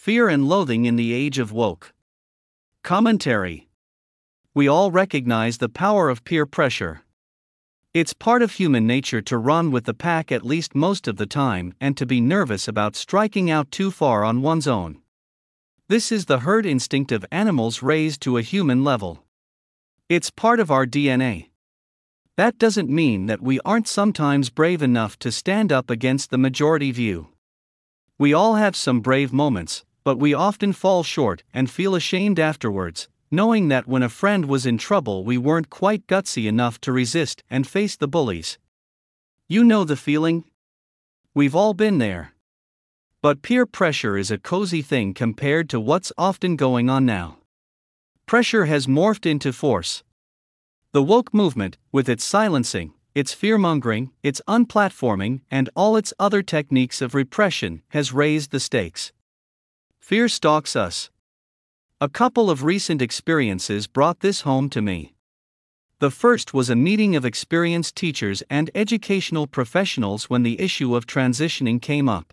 Fear and Loathing in the Age of Woke. Commentary. We all recognize the power of peer pressure. It's part of human nature to run with the pack at least most of the time and to be nervous about striking out too far on one's own. This is the herd instinct of animals raised to a human level. It's part of our DNA. That doesn't mean that we aren't sometimes brave enough to stand up against the majority view. We all have some brave moments, but we often fall short and feel ashamed afterwards, knowing that when a friend was in trouble we weren't quite gutsy enough to resist and face the bullies. You know the feeling? We've all been there. But peer pressure is a cozy thing compared to what's often going on now. Pressure has morphed into force. The woke movement, with its silencing, its fear-mongering, its unplatforming, and all its other techniques of repression, has raised the stakes. Fear stalks us. A couple of recent experiences brought this home to me. The first was a meeting of experienced teachers and educational professionals when the issue of transitioning came up.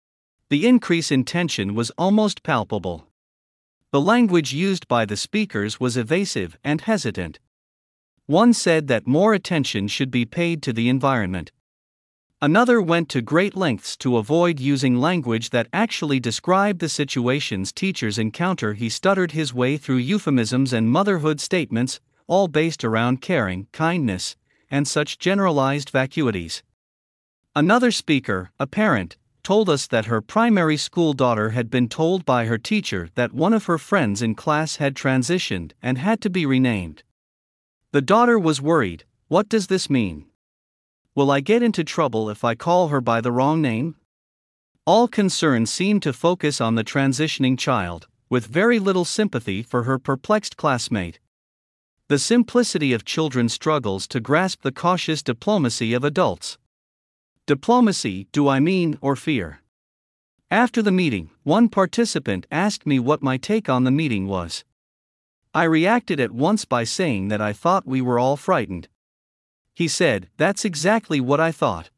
The increase in tension was almost palpable. The language used by the speakers was evasive and hesitant. One said that more attention should be paid to the environment. Another went to great lengths to avoid using language that actually described the situations teachers encounter. He stuttered his way through euphemisms and motherhood statements, all based around caring, kindness, and such generalized vacuities. Another speaker, a parent, told us that her primary school daughter had been told by her teacher that one of her friends in class had transitioned and had to be renamed. The daughter was worried. What does this mean? Will I get into trouble if I call her by the wrong name? All concern seemed to focus on the transitioning child, with very little sympathy for her perplexed classmate. The simplicity of children struggles to grasp the cautious diplomacy of adults. Diplomacy, do I mean, or fear? After the meeting, one participant asked me what my take on the meeting was. I reacted at once by saying that I thought we were all frightened. He said, "That's exactly what I thought."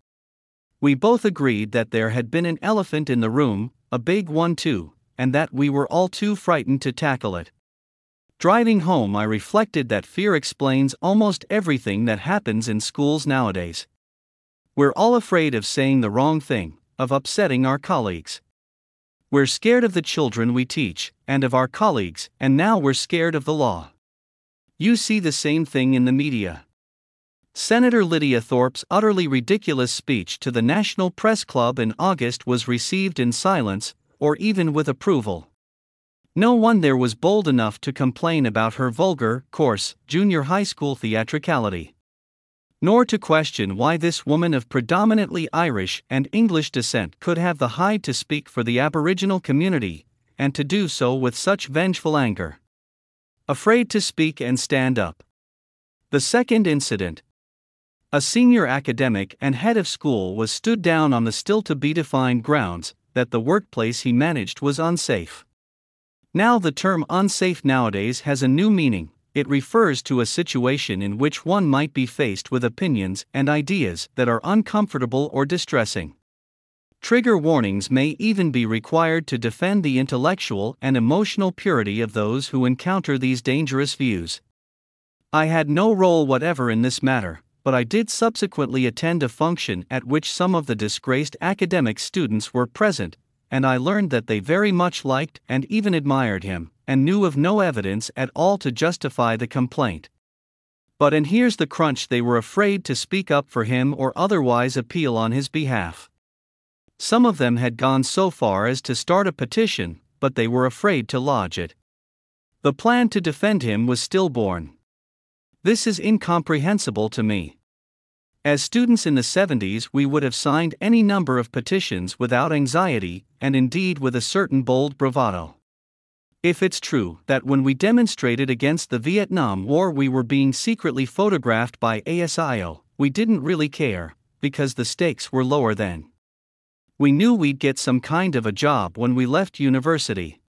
We both agreed that there had been an elephant in the room, a big one too, and that we were all too frightened to tackle it. Driving home, I reflected that fear explains almost everything that happens in schools nowadays. We're all afraid of saying the wrong thing, of upsetting our colleagues. We're scared of the children we teach, and of our colleagues, and now we're scared of the law. You see the same thing in the media. Senator Lydia Thorpe's utterly ridiculous speech to the National Press Club in August was received in silence, or even with approval. No one there was bold enough to complain about her vulgar, coarse, junior high school theatricality. Nor to question why this woman of predominantly Irish and English descent could have the hide to speak for the Aboriginal community, and to do so with such vengeful anger. Afraid to speak and stand up. The second incident. A senior academic and head of school was stood down on the still-to-be-defined grounds that the workplace he managed was unsafe. Now the term unsafe nowadays has a new meaning. It refers to a situation in which one might be faced with opinions and ideas that are uncomfortable or distressing. Trigger warnings may even be required to defend the intellectual and emotional purity of those who encounter these dangerous views. I had no role whatever in this matter, but I did subsequently attend a function at which some of the disgraced academic students were present, and I learned that they very much liked and even admired him, and knew of no evidence at all to justify the complaint. But and here's the crunch: they were afraid to speak up for him or otherwise appeal on his behalf. Some of them had gone so far as to start a petition, but they were afraid to lodge it. The plan to defend him was stillborn. This is incomprehensible to me. As students in the 70s, we would have signed any number of petitions without anxiety, and indeed with a certain bold bravado. If it's true that when we demonstrated against the Vietnam War we were being secretly photographed by ASIO, we didn't really care, because the stakes were lower then. We knew we'd get some kind of a job when we left university.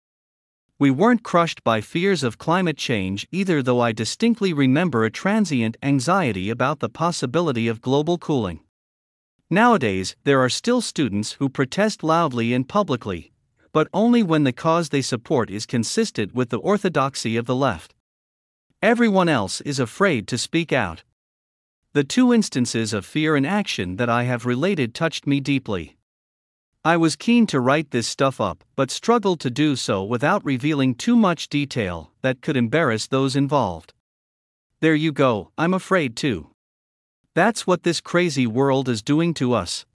We weren't crushed by fears of climate change either, though I distinctly remember a transient anxiety about the possibility of global cooling. Nowadays, there are still students who protest loudly and publicly, but only when the cause they support is consistent with the orthodoxy of the left. Everyone else is afraid to speak out. The two instances of fear in action that I have related touched me deeply. I was keen to write this stuff up, but struggled to do so without revealing too much detail that could embarrass those involved. There you go, I'm afraid too. That's what this crazy world is doing to us.